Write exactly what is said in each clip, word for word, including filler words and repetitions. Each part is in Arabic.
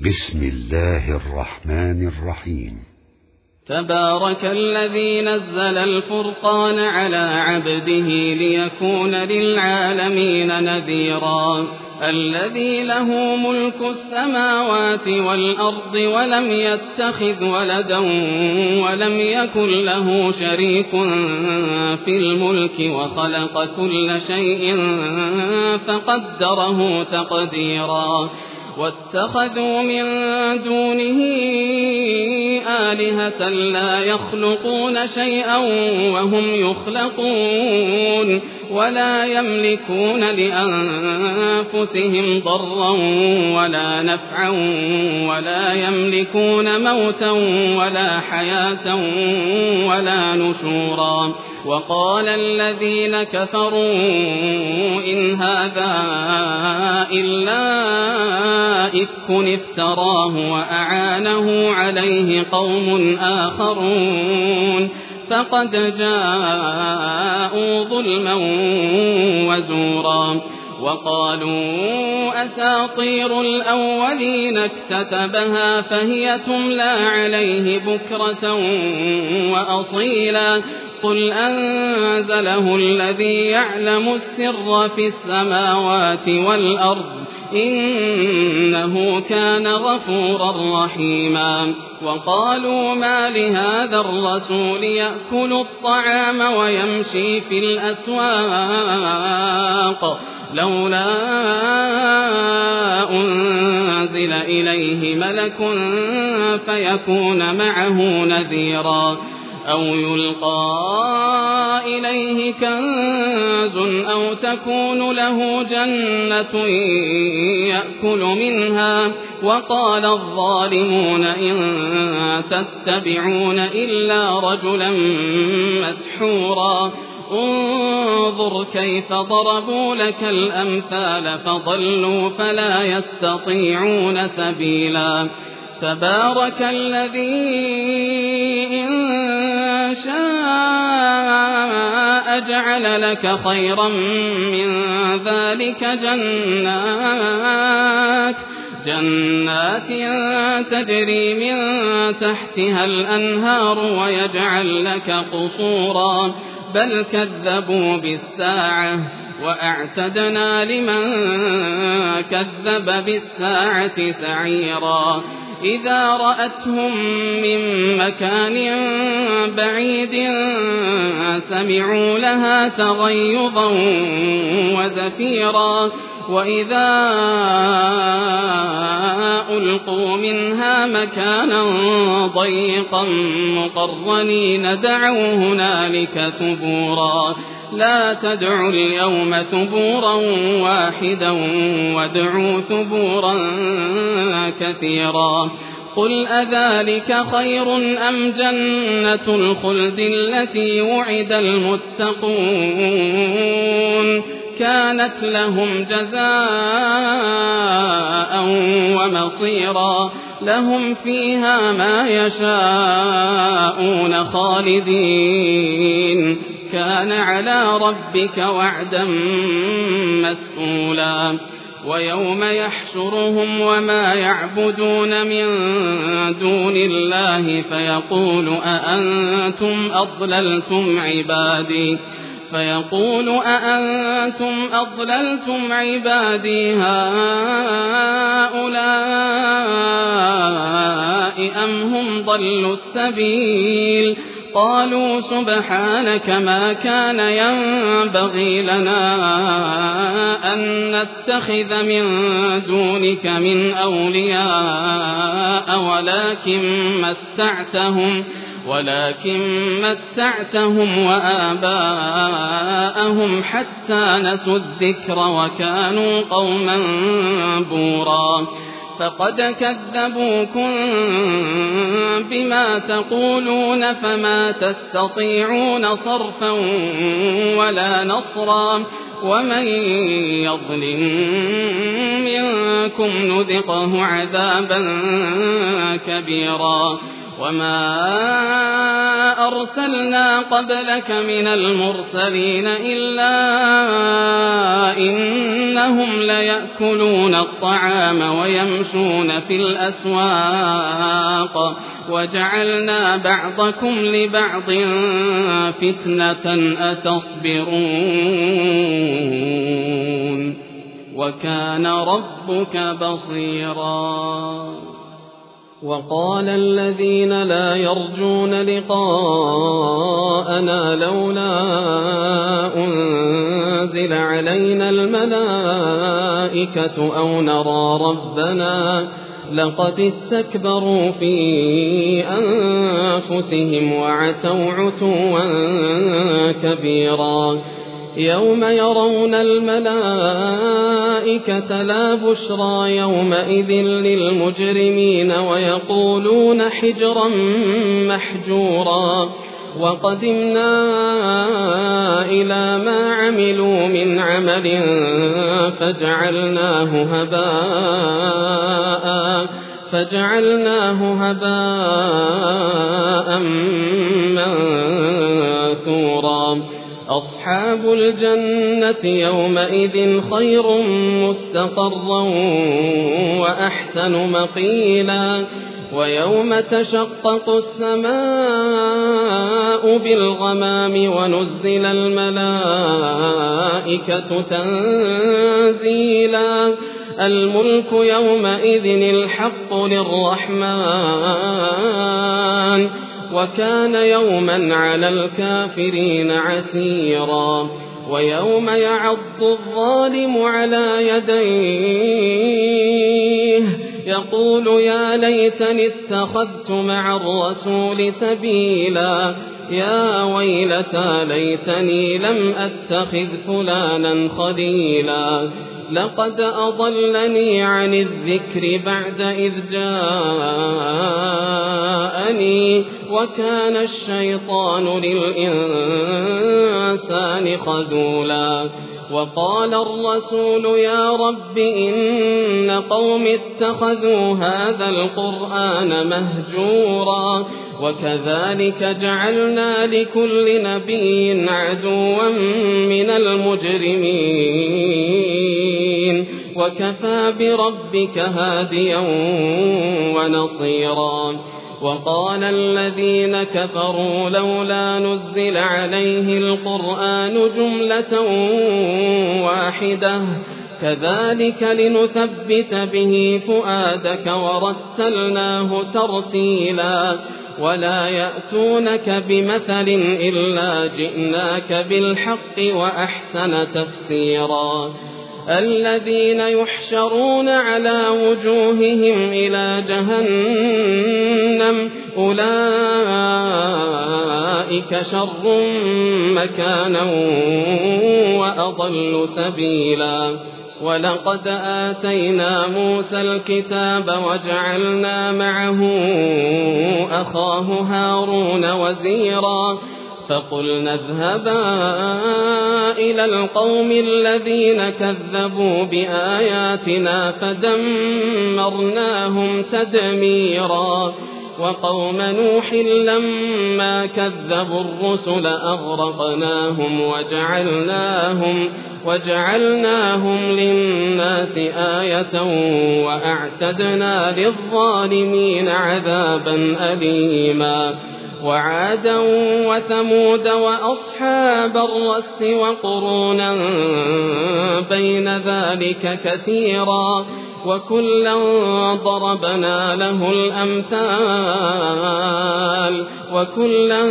بسم الله الرحمن الرحيم. تبارك الذي نزل الفرقان على عبده ليكون للعالمين نذيرا. الذي له ملك السماوات والأرض ولم يتخذ ولدا ولم يكن له شريك في الملك وخلق كل شيء فقدره تقديرا. واتخذوا من دونه آلهة لا يخلقون شيئا وهم يخلقون ولا يملكون لأنفسهم ضرا ولا نفعا ولا يملكون موتا ولا حياة ولا نشورا. وقال الذين كفروا إن هذا إلا إفك افتراه وأعانه عليه قوم آخرون فقد جاءوا ظلما وزورا. وقالوا أساطير الأولين اكتتبها فهي تملى عليه بكرة وأصيلا. قل أنزله الذي يعلم السر في السماوات والأرض إنه كان غفورا رحيما. وقالوا ما لهذا الرسول يأكل الطعام ويمشي في الأسواق لولا أنزل إليه ملك فيكون معه نذيرا أو يلقى إليه كنز أو تكون له جنة يأكل منها. وقال الظالمون إن تتبعون إلا رجلا مسحورا. انظر كيف ضربوا لك الأمثال فضلوا فلا يستطيعون سبيلا. تبارك الذي إن شاء جعل لك خيرا من ذلك جنات جنات تجري من تحتها الأنهار ويجعل لك قصورا بل كذبوا بالساعة وأعتدنا لمن كذب بالساعة سعيرا. إذا رأتهم من مكان بعيد سمعوا لها تغيظا وزفيرا. وإذا ألقوا منها مكانا ضيقا مقرنين دعوا هنالك ثبورا. لا تدعوا اليوم ثبورا واحدا وادعوا ثبورا كثيرا. قل أذلك خير أم جنة الخلد التي وعد المتقون كانت لهم جزاء ومصيرا. لهم فيها ما يشاءون خالدين كان على ربك وعدا مسئولا. ويوم يحشرهم وما يعبدون من دون الله فيقول أأنتم أضللتم عبادي فيقول أأنتم أضللتم عبادي هؤلاء أم هم ضلوا السبيل. قالوا سبحانك ما كان ينبغي لنا أن نتخذ من دونك من أولياء ولكن متعتهم ولكن متعتهم وآباءهم حتى نسوا الذكر وكانوا قوما بورا. فقد كذبوكم بما تقولون فما تستطيعون صرفا ولا نصرا. ومن يظلم منكم نذقه عذابا كبيرا. وما أرسلنا قبلك من المرسلين إلا إنهم ليأكلون الطعام ويمشون في الأسواق وجعلنا بعضكم لبعض فتنة أتصبرون وكان ربك بصيرا. وقال الذين لا يرجون لقاءنا لولا أنزل علينا الملائكة أو نرى ربنا لقد استكبروا في أنفسهم وعتوا عتوا كبيرا. يوم يرون الملائكة لا بشرى يومئذ للمجرمين ويقولون حجرا محجورا. وقدمنا إلى ما عملوا من عمل فجعلناه هباء فجعلناه هباء منثورا. أصحاب الجنة يومئذ خير مستقرا وأحسن مقيلا. ويوم تشقق السماء بالغمام ونزل الملائكة تنزيلا. الملك يومئذ الحق للرحمن وكان يوما على الكافرين عسيرا. ويوم يعض الظالم على يديه يقول يا ليتني اتخذت مع الرسول سبيلا. يا ويلتى ليتني لم أتخذ فلانا خليلا. لقد أضلني عن الذكر بعد إذ جاءني وكان الشيطان للإنسان خذولا. وقال الرسول يا رب إن قوم اتخذوا هذا القرآن مهجورا. وكذلك جعلنا لكل نبي عدوا من المجرمين وكفى بربك هاديا ونصيرا. وقال الذين كفروا لولا نزل عليه القرآن جملة واحدة كذلك لنثبت به فؤادك ورتلناه ترتيلا. ولا يأتونك بمثل إلا جئناك بالحق وأحسن تفسيرا. الذين يحشرون على وجوههم إلى جهنم أولئك شر مكانا وأضل سبيلا. ولقد آتينا موسى الكتاب وجعلنا معه أخاه هارون وزيرا. فقلنا اذهبا إلى القوم الذين كذبوا بآياتنا فدمرناهم تدميرا. وقوم نوح لما كذبوا الرسل أغرقناهم وجعلناهم وجعلناهم للناس آية وأعتدنا للظالمين عذابا أليما. وعادا وثمود وأصحاب الرس وقرونا بين ذلك كثيرا وكلا ضربنا له الأمثال وكلا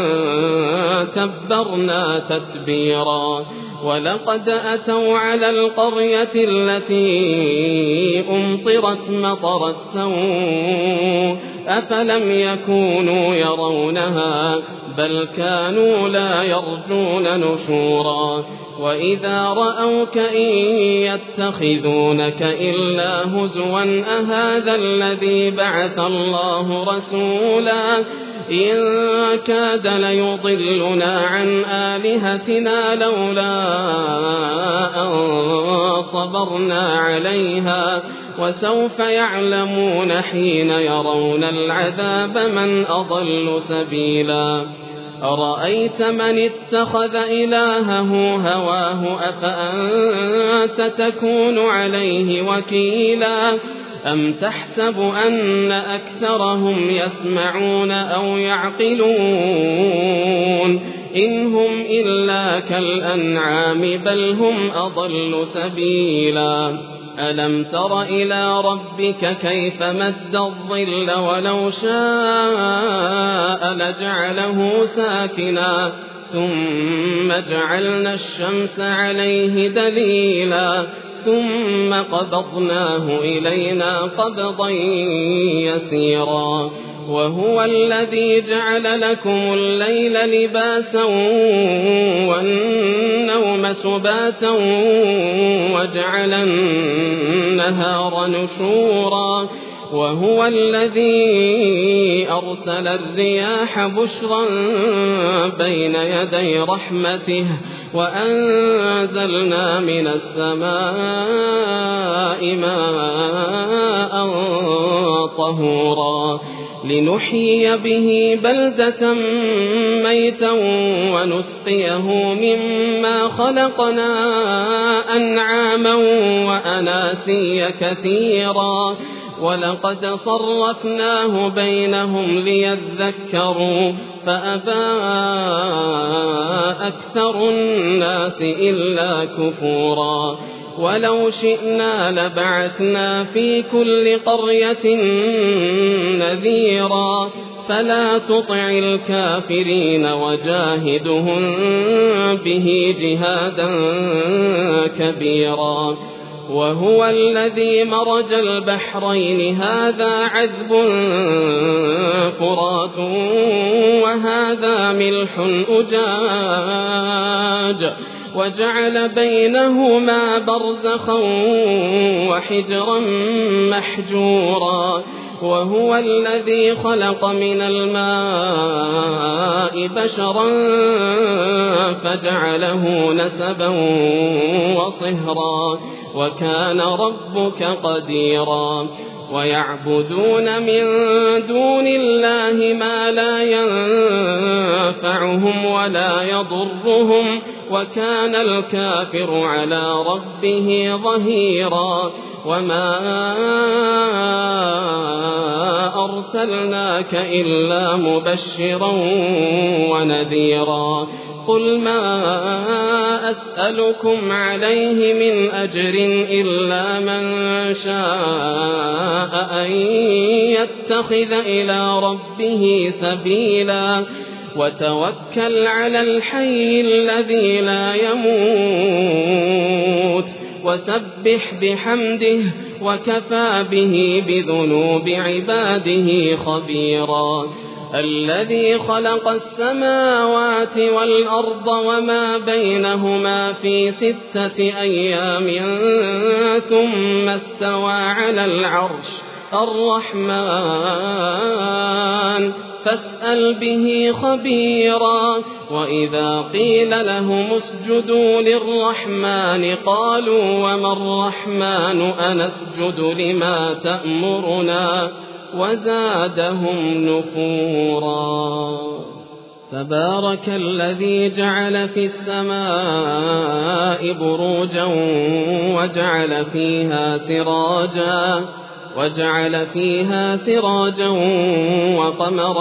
تبرنا تتبيرا. ولقد أتوا على القرية التي أمطرت مطر السوء أفلم يكونوا يرونها بل كانوا لا يرجون نشورا. وإذا رأوك إن يتخذونك إلا هزوا أهذا الذي بعث الله رسولا إن كاد ليضلنا عن آلهتنا لولا أن صبرنا عليها وسوف يعلمون حين يرون العذاب من أضل سبيلا أرأيت من اتخذ إلهه هواه أفأنت تكون عليه وكيلا أم تحسب أن أكثرهم يسمعون أو يعقلون إن هم إلا كالأنعام بل هم أضل سبيلا ألم تر إلى ربك كيف مد الظل ولو شاء لجعله ساكنا ثم جعلنا الشمس عليه دليلا ثم قبضناه إلينا قبضا يسيرا وهو الذي جعل لكم الليل لباسا والنوم سباتا وجعل النهار نشورا وهو الذي أرسل الرياح بشرا بين يدي رحمته وأنزلنا من السماء ماء طهورا لنحيي به بلدة ميتا ونسقيه مما خلقنا أنعاما وأناسيا كثيرا ولقد صرفناه بينهم ليذكروا فأبى أكثر الناس إلا كفورا ولو شئنا لبعثنا في كل قرية نذيرا فلا تطع الكافرين وجاهدهم به جهادا كبيرا وهو الذي مرج البحرين هذا عذب فرات وهذا ملح أجاج وجعل بينهما برزخا وحجرا محجورا وهو الذي خلق من الماء بشرا فجعله نسبا وصهرا وكان ربك قديرا ويعبدون من دون الله ما لا ينفعهم ولا يضرهم وكان الكافر على ربه ظهيرا وما أرسلناك إلا مبشرا ونذيرا قل ما أسألكم عليه من أجر إلا من شاء أن يتخذ إلى ربه سبيلا وتوكل على الحي الذي لا يموت وسبح بحمده وكفى به بذنوب عباده خبيرا الذي خلق السماوات والأرض وما بينهما في ستة أيام ثم استوى على العرش الرحمن فاسأل به خبيرا وإذا قيل لهم اسجدوا للرحمن قالوا وما الرحمن أنسجد لما تأمرنا وزادهم نفورا تبارك الذي جعل في السماء بروجا وجعل فيها سراجا وجعل فيها سراجا وقمرا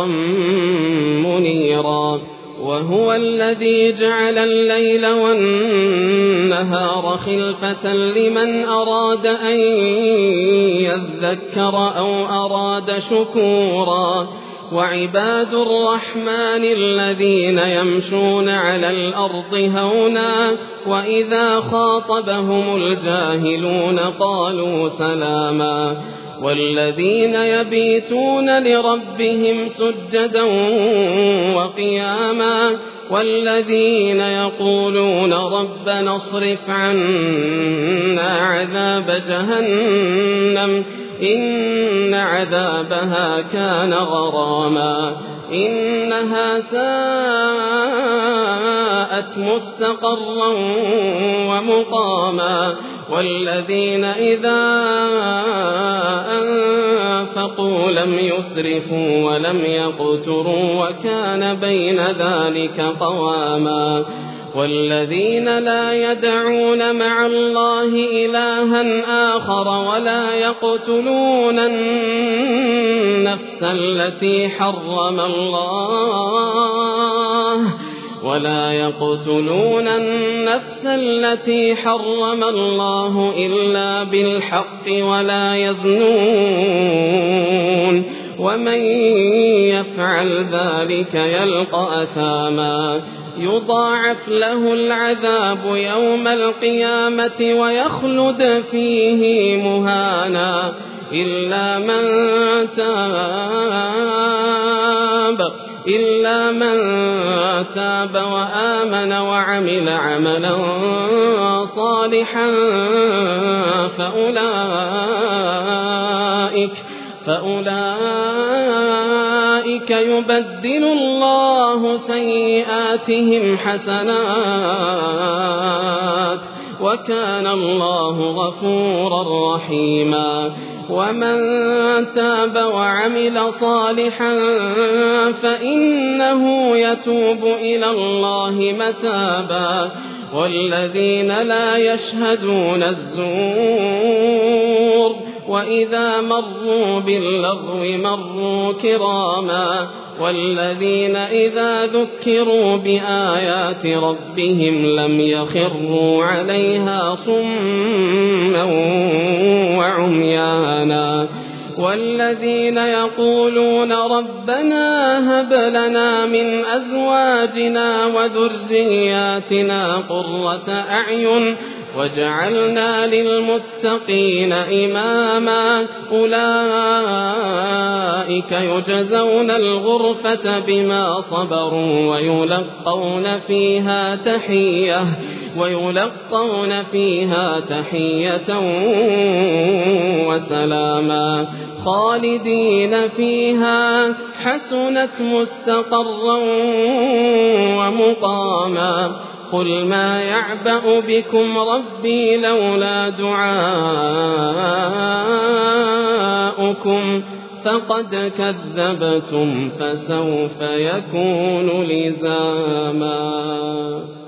منيرا وهو الذي جعل الليل والنهار خلفة لمن أراد أن يذكر أو أراد شكورا وعباد الرحمن الذين يمشون على الأرض هونا وإذا خاطبهم الجاهلون قالوا سلاما والذين يبيتون لربهم سجدا وقياما والذين يقولون ربنا اصرف عنا عذاب جهنم إن عذابها كان غراما إنها ساءت مستقرا ومقاما والذين إذا أنفقوا لم يسرفوا ولم يقتروا وكان بين ذلك قواما والذين لا يدعون مع الله إلها آخر ولا يقتلون النفس التي حرم الله ولا يقتلون النفس التي حرم الله إلا بالحق ولا يزنون ومن يفعل ذلك يلقى أثاما يضاعف له العذاب يوم القيامة ويخلد فيه مهانا إلا من تاب إلا من تاب وآمن وعمل عملا صالحا فأولئك فأولئك يبدل الله سيئاتهم حسنات وكان الله غفورا رحيما ومن تاب وعمل صالحا فإنه يتوب إلى الله متابا والذين لا يشهدون الزور وإذا مروا باللغو مروا كراما والذين إذا ذكروا بآيات ربهم لم يخروا عليها صما وعميانا والذين يقولون ربنا هب لنا من أزواجنا وذرياتنا قرة أعين وجعلنا للمتقين إماما أولئك يجزون الغرفة بما صبروا ويلقون فيها تحية ويلقون فيها تحية وسلاما خالدين فيها حسنت مستقرا ومقاما قل ما يعبأ بكم ربي لولا دعاؤكم فقد كذبتم فسوف يكون لزاما.